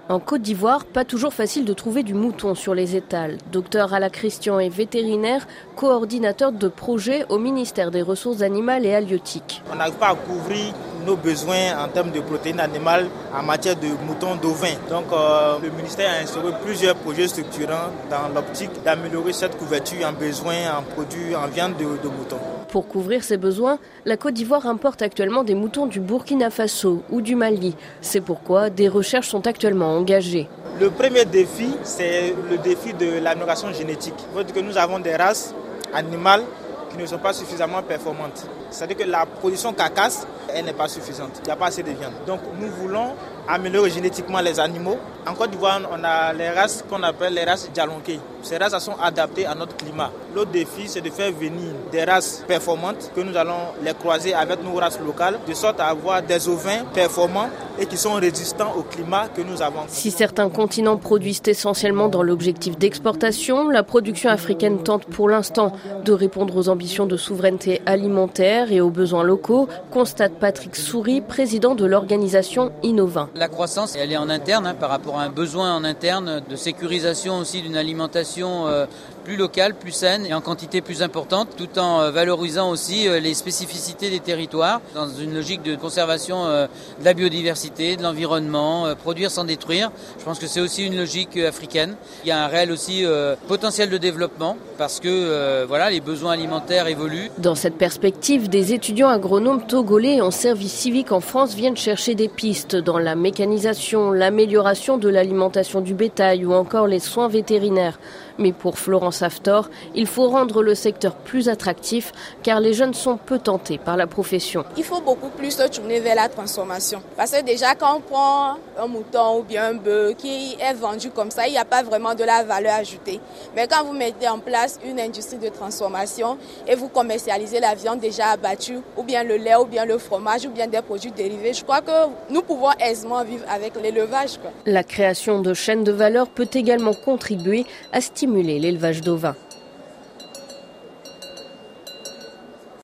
En Côte d'Ivoire, pas toujours facile de trouver du mouton sur les étals. Docteur Ala Christian est vétérinaire, coordinateur de projet au ministère des Ressources animales et halieutiques. On n'arrive pas à couvrir nos besoins en termes de protéines animales en matière de moutons, d'ovins. Donc le ministère a instauré plusieurs projets structurants dans l'optique d'améliorer cette couverture en besoins, en produits, en viande de moutons. Pour couvrir ses besoins, la Côte d'Ivoire importe actuellement des moutons du Burkina Faso ou du Mali. C'est pourquoi des recherches sont actuellement engagées. Le premier défi, c'est le défi de l'amélioration génétique. Il faut dire que nous avons des races animales qui ne sont pas suffisamment performantes. C'est-à-dire que la production carcasse, elle n'est pas suffisante. Il n'y a pas assez de viande. Donc nous voulons améliorer génétiquement les animaux. En Côte d'Ivoire, on a les races qu'on appelle les races Djalonké. Ces races sont adaptées à notre climat. L'autre défi, c'est de faire venir des races performantes que nous allons les croiser avec nos races locales, de sorte à avoir des ovins performants et qui sont résistants au climat que nous avons. Si certains continents produisent essentiellement dans l'objectif d'exportation, la production africaine tente pour l'instant de répondre aux ambitions de souveraineté alimentaire et aux besoins locaux, constate Patrick Souris, président de l'organisation Innova. La croissance, elle est en interne par rapport à un besoin en interne de sécurisation aussi d'une alimentation plus locale, plus saine et en quantité plus importante, tout en valorisant aussi les spécificités des territoires dans une logique de conservation de la biodiversité, de l'environnement, produire sans détruire. Je pense que c'est aussi une logique africaine. Il y a un réel aussi potentiel de développement parce que les besoins alimentaires évoluent. Dans cette perspective, des étudiants agronomes togolais en service civique en France viennent chercher des pistes dans la mécanisation, l'amélioration de l'alimentation du bétail ou encore les soins vétérinaires. Mais pour Florence Haftor, il faut rendre le secteur plus attractif car les jeunes sont peu tentés par la profession. Il faut beaucoup plus se tourner vers la transformation. Parce que déjà quand on prend un mouton ou bien un bœuf qui est vendu comme ça, il n'y a pas vraiment de la valeur ajoutée. Mais quand vous mettez en place une industrie de transformation et vous commercialisez la viande déjà abattue ou bien le lait ou bien le fromage ou bien des produits dérivés, je crois que nous pouvons aisément vivre avec l'élevage. La création de chaînes de valeur peut également contribuer à stimuler l'élevage d'ovins.